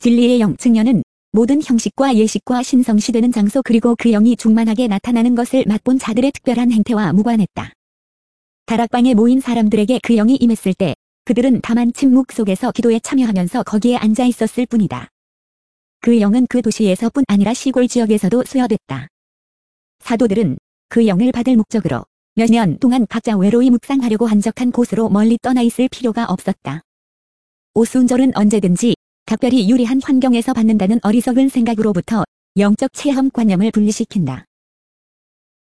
진리의 영 증언은 모든 형식과 예식과 신성시되는 장소 그리고 그 영이 충만하게 나타나는 것을 맛본 자들의 특별한 행태와 무관했다. 다락방에 모인 사람들에게 그 영이 임했을 때 그들은 다만 침묵 속에서 기도에 참여하면서 거기에 앉아 있었을 뿐이다. 그 영은 그 도시에서뿐 아니라 시골 지역에서도 수여됐다. 사도들은 그 영을 받을 목적으로 몇 년 동안 각자 외로이 묵상하려고 한적한 곳으로 멀리 떠나 있을 필요가 없었다. 오순절은 언제든지 각별히 유리한 환경에서 받는다는 어리석은 생각으로부터 영적 체험관념을 분리시킨다.